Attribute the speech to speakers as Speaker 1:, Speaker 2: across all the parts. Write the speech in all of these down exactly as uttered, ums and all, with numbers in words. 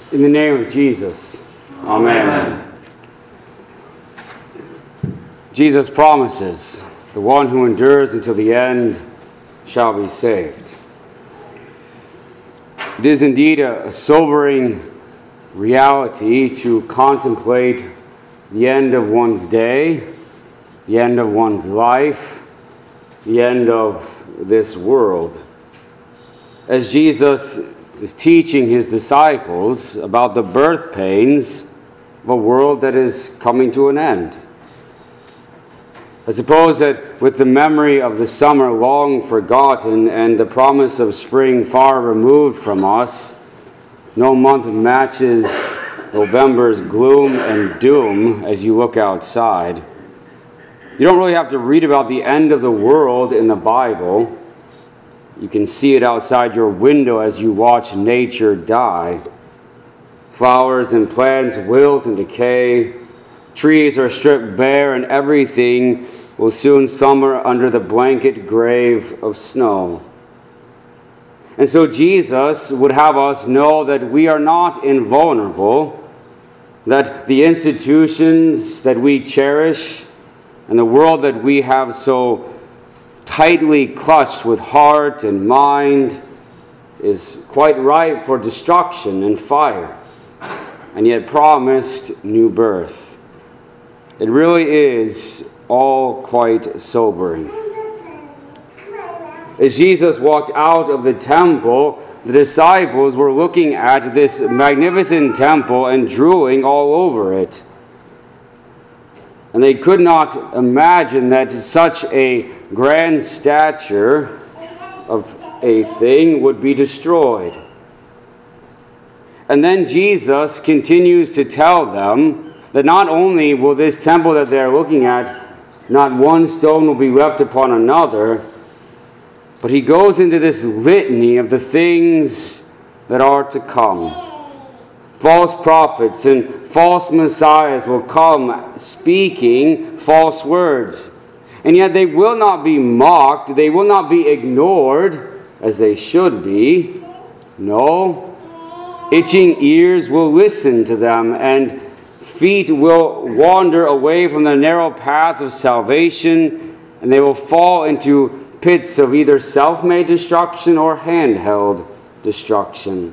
Speaker 1: In the name of Jesus. Amen. Amen. Jesus promises, the one who endures until the end shall be saved. It is indeed a, a sobering reality to contemplate the end of one's day, the end of one's life, the end of this world. As Jesus is teaching his disciples about the birth pains of a world that is coming to an end. I suppose that with the memory of the summer long forgotten and the promise of spring far removed from us, no month matches November's gloom and doom as you look outside. You don't really have to read about the end of the world in the Bible. You can see it outside your window as you watch nature die. Flowers and plants wilt and decay. Trees are stripped bare, and everything will soon summer under the blanket grave of snow. And so Jesus would have us know that we are not invulnerable, that the institutions that we cherish and the world that we have so tightly clutched with heart and mind is quite ripe for destruction and fire, and yet promised new birth. It really is all quite sobering. As Jesus walked out of the temple, the disciples were looking at this magnificent temple and drooling all over it. And they could not imagine that such a grand stature of a thing would be destroyed. And then Jesus continues to tell them that not only will this temple that they're looking at, not one stone will be left upon another, but he goes into this litany of the things that are to come. False prophets and false messiahs will come speaking false words. And yet they will not be mocked. They will not be ignored as they should be. No. Itching ears will listen to them, and feet will wander away from the narrow path of salvation, and they will fall into pits of either self-made destruction or handheld destruction.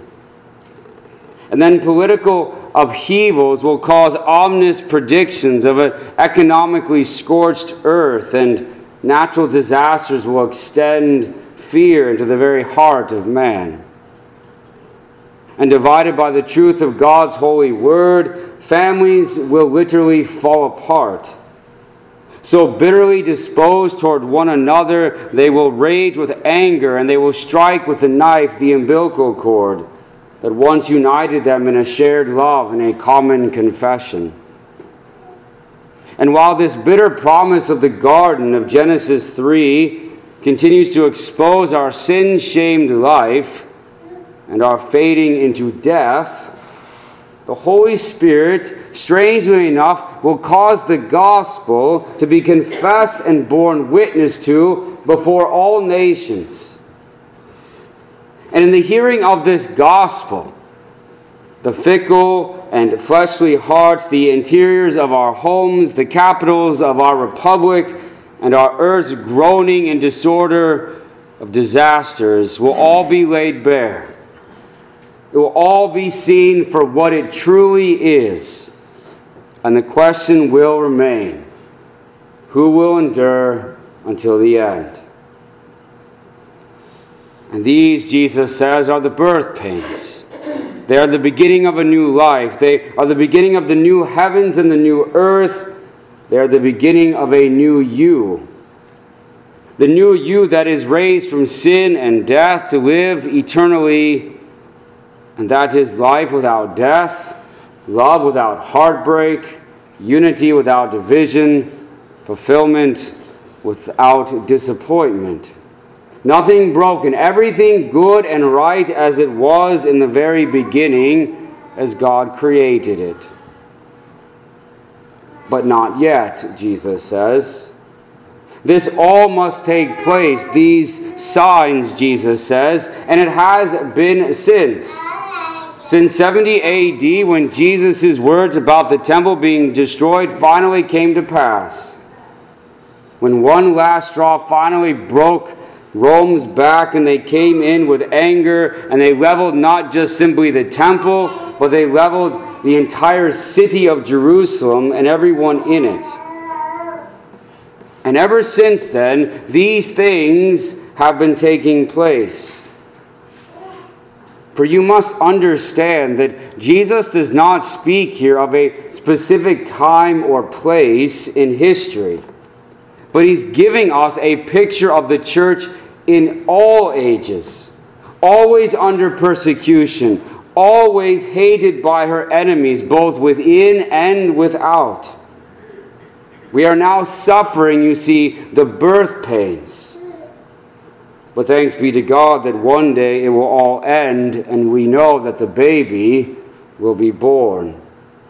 Speaker 1: And then political upheavals will cause ominous predictions of an economically scorched earth, and natural disasters will extend fear into the very heart of man. And divided by the truth of God's holy word, families will literally fall apart. So bitterly disposed toward one another, they will rage with anger, and they will strike with the knife the umbilical cord that once united them in a shared love and a common confession. And while this bitter promise of the garden of Genesis three continues to expose our sin-shamed life and our fading into death, the Holy Spirit, strangely enough, will cause the gospel to be confessed and borne witness to before all nations. And in the hearing of this gospel, the fickle and fleshly hearts, the interiors of our homes, the capitals of our republic, and our earth's groaning in disorder of disasters will all be laid bare. It will all be seen for what it truly is. And the question will remain: who will endure until the end? And these, Jesus says, are the birth pains. They are the beginning of a new life. They are the beginning of the new heavens and the new earth. They are the beginning of a new you. The new you that is raised from sin and death to live eternally. And that is life without death, love without heartbreak, unity without division, fulfillment without disappointment. Nothing broken, everything good and right as it was in the very beginning, as God created it. But not yet, Jesus says. This all must take place, these signs, Jesus says, and it has been since. Since seventy A D, when Jesus' words about the temple being destroyed finally came to pass, when one last straw finally broke Rome's back and they came in with anger and they leveled not just simply the temple, but they leveled the entire city of Jerusalem and everyone in it. And ever since then, these things have been taking place. For you must understand that Jesus does not speak here of a specific time or place in history, but he's giving us a picture of the church in all ages, always under persecution, always hated by her enemies, both within and without. We are now suffering, you see, the birth pains. But thanks be to God that one day it will all end, and we know that the baby will be born.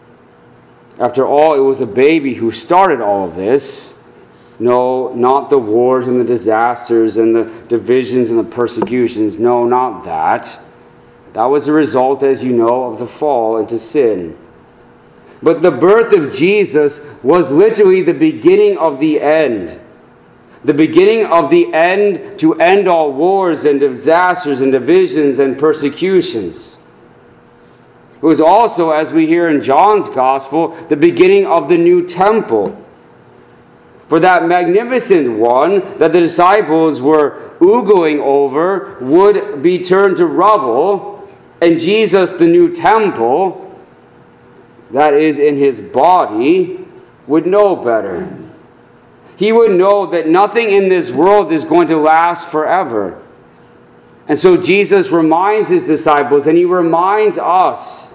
Speaker 1: After all, it was a baby who started all of this. No, not the wars and the disasters and the divisions and the persecutions. No, not that. That was the result, as you know, of the fall into sin. But the birth of Jesus was literally the beginning of the end. The beginning of the end to end all wars and disasters and divisions and persecutions. It was also, as we hear in John's Gospel, the beginning of the new temple. For that magnificent one that the disciples were oogling over would be turned to rubble, and Jesus, the new temple, that is in his body, would know better. He would know that nothing in this world is going to last forever. And so Jesus reminds his disciples, and he reminds us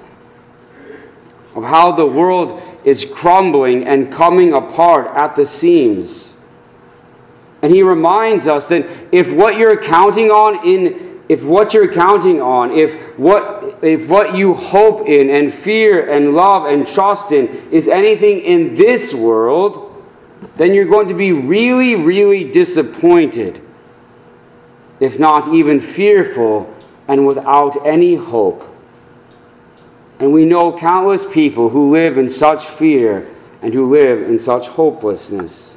Speaker 1: of how the world is crumbling and coming apart at the seams. And he reminds us that if what you're counting on in if what you're counting on, if what if what you hope in and fear and love and trust in is anything in this world, then you're going to be really, really disappointed, if not even fearful and without any hope. And we know countless people who live in such fear and who live in such hopelessness.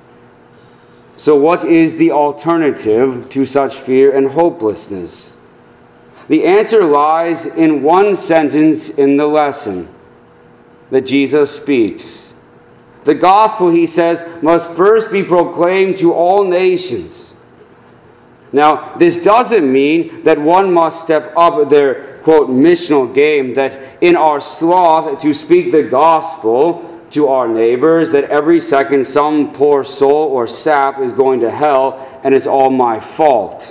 Speaker 1: So what is the alternative to such fear and hopelessness? The answer lies in one sentence in the lesson that Jesus speaks. The gospel, he says, must first be proclaimed to all nations. Now, this doesn't mean that one must step up their, quote, missional game, that in our sloth to speak the gospel to our neighbors, that every second some poor soul or sap is going to hell and it's all my fault.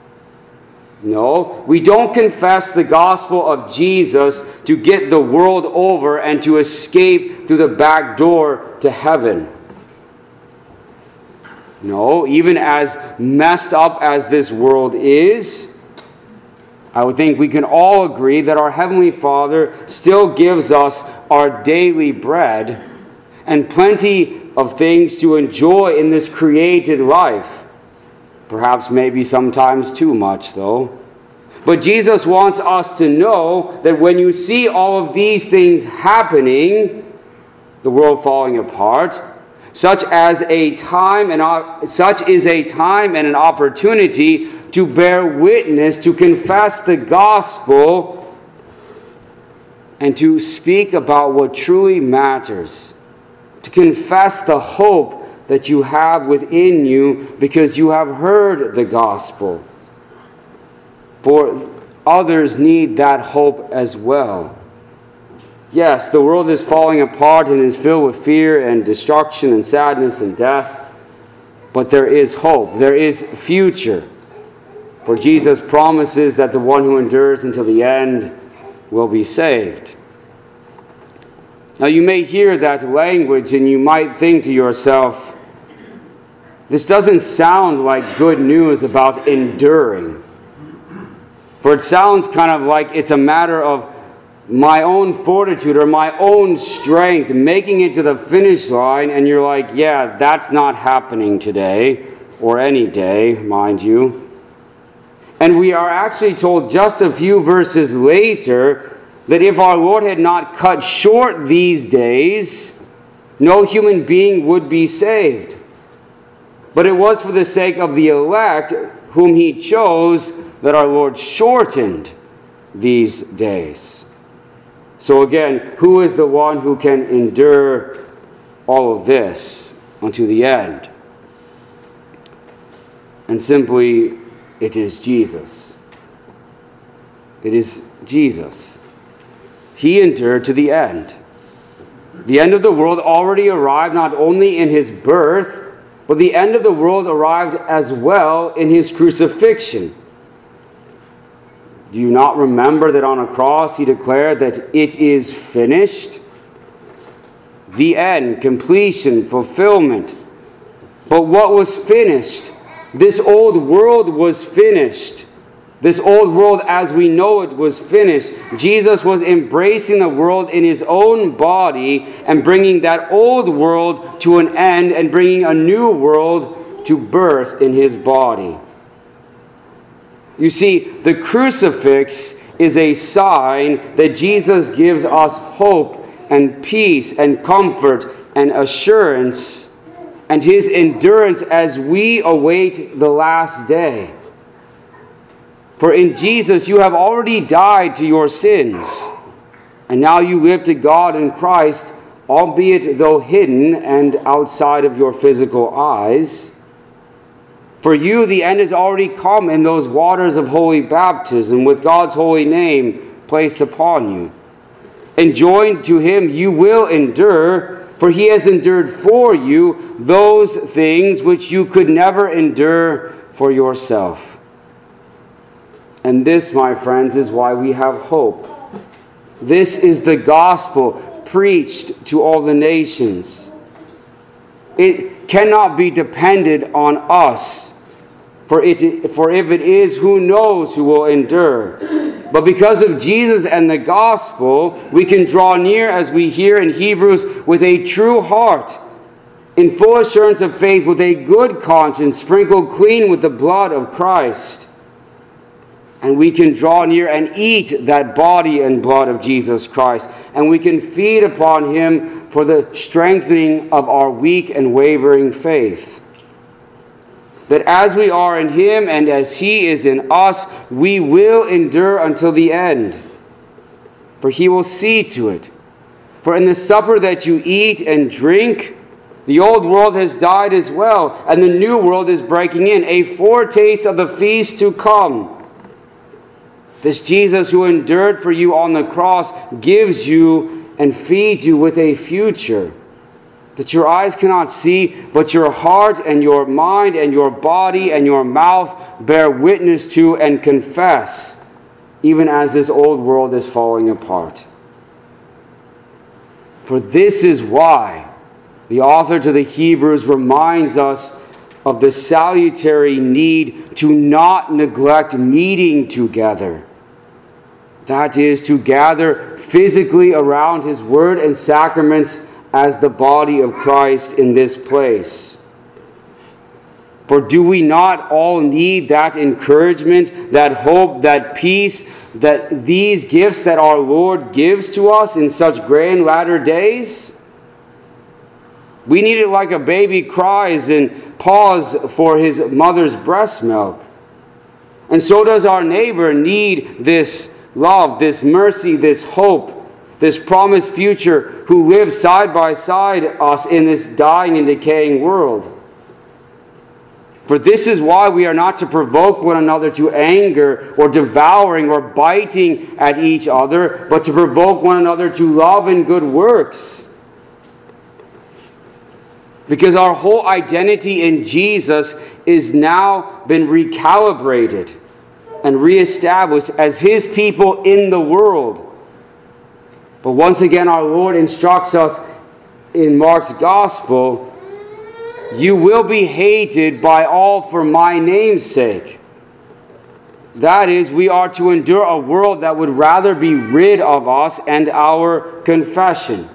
Speaker 1: No, we don't confess the gospel of Jesus to get the world over and to escape through the back door to heaven. No, even as messed up as this world is, I would think we can all agree that our Heavenly Father still gives us our daily bread and plenty of things to enjoy in this created life. Perhaps maybe sometimes too much, though. But Jesus wants us to know that when you see all of these things happening, the world falling apart, such as a time and such is a time and an opportunity to bear witness, to confess the gospel, and to speak about what truly matters, to confess the hope that you have within you because you have heard the gospel. For others need that hope as well. Yes, the world is falling apart and is filled with fear and destruction and sadness and death, but there is hope, there is future. For Jesus promises that the one who endures until the end will be saved. Now you may hear that language and you might think to yourself, this doesn't sound like good news about enduring. For it sounds kind of like it's a matter of my own fortitude or my own strength making it to the finish line, and you're like, yeah, that's not happening today, or any day, mind you. And we are actually told just a few verses later that if our Lord had not cut short these days, no human being would be saved. But it was for the sake of the elect whom he chose that our Lord shortened these days. So again, who is the one who can endure all of this unto the end? And simply, it is Jesus. It is Jesus. He endured to the end. The end of the world already arrived not only in his birth, but the end of the world arrived as well in his crucifixion. Do you not remember that on a cross he declared that it is finished? The end, completion, fulfillment. But what was finished? This old world was finished. This old world as we know it was finished. Jesus was embracing the world in his own body and bringing that old world to an end and bringing a new world to birth in his body. You see, the crucifix is a sign that Jesus gives us hope and peace and comfort and assurance and his endurance as we await the last day. For in Jesus you have already died to your sins, and now you live to God in Christ, albeit though hidden and outside of your physical eyes. For you, the end has already come in those waters of holy baptism with God's holy name placed upon you. And joined to him you will endure, for he has endured for you those things which you could never endure for yourself. And this, my friends, is why we have hope. This is the gospel preached to all the nations. It cannot be depended on us. For, it, for if it is, who knows who will endure? But because of Jesus and the gospel, we can draw near, as we hear in Hebrews, with a true heart, in full assurance of faith, with a good conscience, sprinkled clean with the blood of Christ. And we can draw near and eat that body and blood of Jesus Christ. And we can feed upon him for the strengthening of our weak and wavering faith. That as we are in him and as he is in us, we will endure until the end. For he will see to it. For in the supper that you eat and drink, the old world has died as well, and the new world is breaking in, a foretaste of the feast to come. This Jesus who endured for you on the cross gives you and feeds you with a future that your eyes cannot see, but your heart and your mind and your body and your mouth bear witness to and confess, even as this old world is falling apart. For this is why the author to the Hebrews reminds us of the salutary need to not neglect meeting together. That is, to gather physically around his word and sacraments as the body of Christ in this place. For do we not all need that encouragement, that hope, that peace, that these gifts that our Lord gives to us in such grand latter days? We need it like a baby cries and paws for his mother's breast milk. And so does our neighbor need this love, this mercy, this hope, this promised future, who lives side by side us in this dying and decaying world. For this is why we are not to provoke one another to anger or devouring or biting at each other, but to provoke one another to love and good works. Because our whole identity in Jesus is now been recalibrated and reestablished as his people in the world. But once again, our Lord instructs us in Mark's Gospel, you will be hated by all for my name's sake. That is, we are to endure a world that would rather be rid of us and our confession.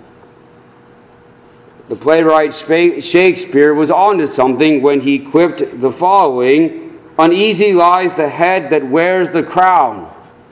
Speaker 1: The playwright Shakespeare was onto something when he quipped the following, Uneasy lies the head that wears the crown.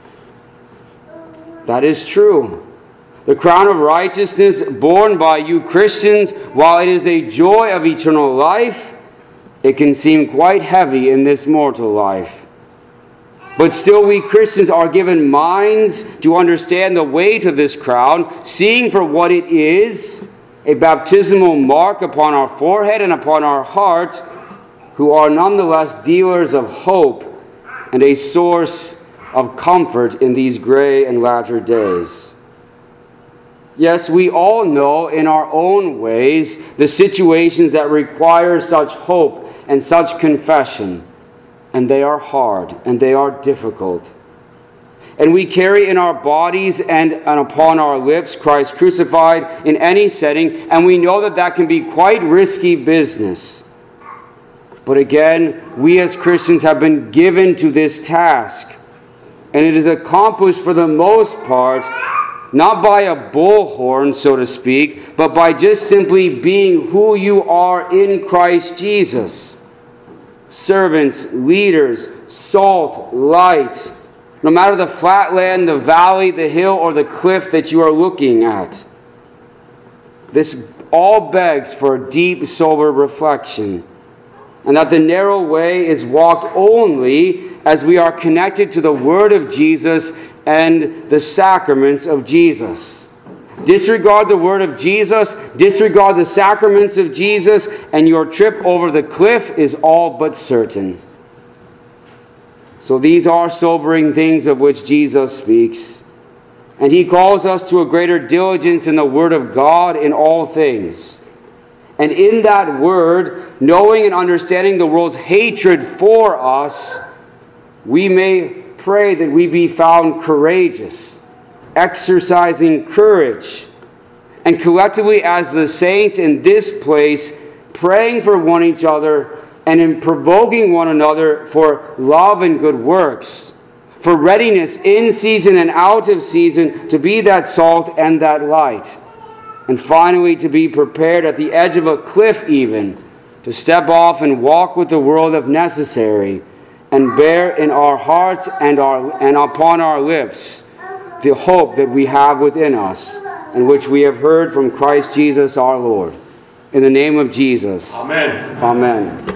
Speaker 1: That is true. The crown of righteousness borne by you Christians, while it is a joy of eternal life, it can seem quite heavy in this mortal life. But still we Christians are given minds to understand the weight of this crown, seeing for what it is, a baptismal mark upon our forehead and upon our heart, who are nonetheless dealers of hope and a source of comfort in these gray and latter days. Yes, we all know in our own ways the situations that require such hope and such confession, and they are hard and they are difficult. And we carry in our bodies and, and upon our lips Christ crucified in any setting, and we know that that can be quite risky business. But again, we as Christians have been given to this task, and it is accomplished for the most part not by a bullhorn, so to speak, but by just simply being who you are in Christ Jesus. Servants, leaders, salt, light, no matter the flatland, the valley, the hill, or the cliff that you are looking at. This all begs for a deep, sober reflection, and that the narrow way is walked only as we are connected to the Word of Jesus and the sacraments of Jesus. Disregard the Word of Jesus, disregard the sacraments of Jesus, and your trip over the cliff is all but certain. So these are sobering things of which Jesus speaks. And he calls us to a greater diligence in the Word of God in all things. And in that Word, knowing and understanding the world's hatred for us, we may pray that we be found courageous, exercising courage, and collectively as the saints in this place, praying for one each other and in provoking one another for love and good works, for readiness in season and out of season to be that salt and that light, and finally to be prepared at the edge of a cliff even to step off and walk with the world if necessary, and bear in our hearts and, our, and upon our lips the hope that we have within us, and which we have heard from Christ Jesus our Lord. In the name of Jesus.
Speaker 2: Amen.
Speaker 1: Amen.